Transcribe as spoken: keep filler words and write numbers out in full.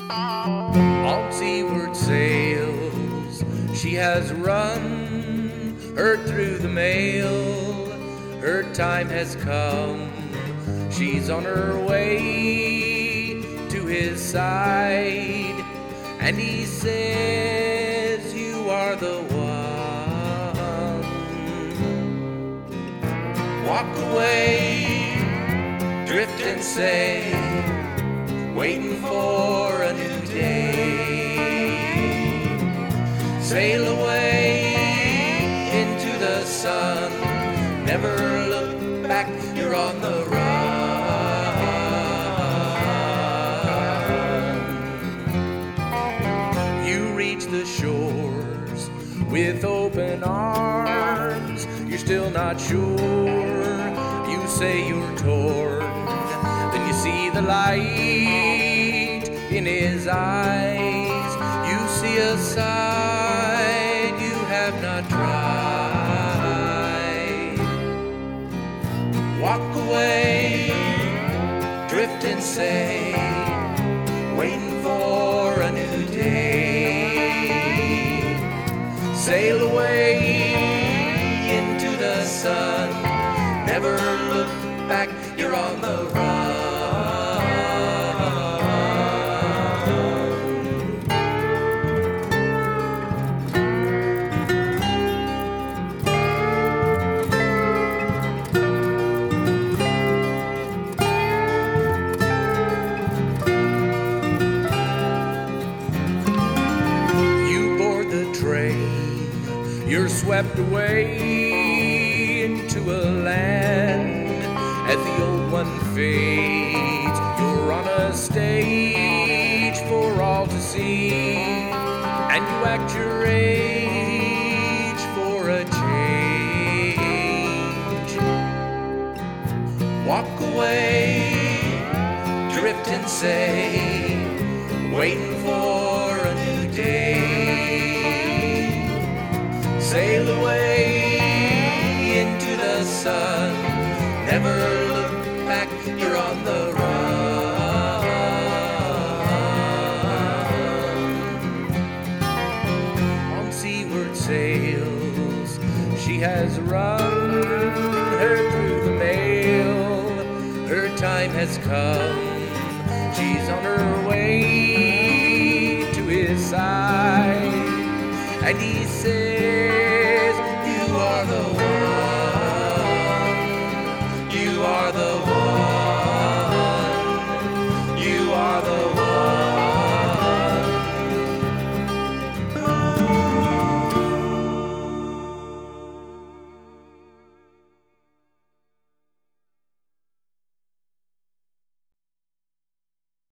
On seaward sails she has run, heard through the mail, her time has come. She's on her way to his side, and he says, you are the one. Walk away, drift and say, waiting for a new day. Sail away into the sun, never look back, you're on the run. You reach the shores with open arms, you're still not sure, you say you're torn. Then you see the light in his eyes, you see a side you have not tried. Walk away, drift and say, waiting for a new day. Sail away into the sun, never look back, you're on the run. You're swept away into a land as the old one fades. You're on a stage for all to see, and you act your age for a change. Walk away, drift and say, waiting for a new day. Sail away into the sun, never look back, you're on the run. On seaward sails she has run, heard through the mail, her time has come. She's on her way to his side, and he says, you are the one.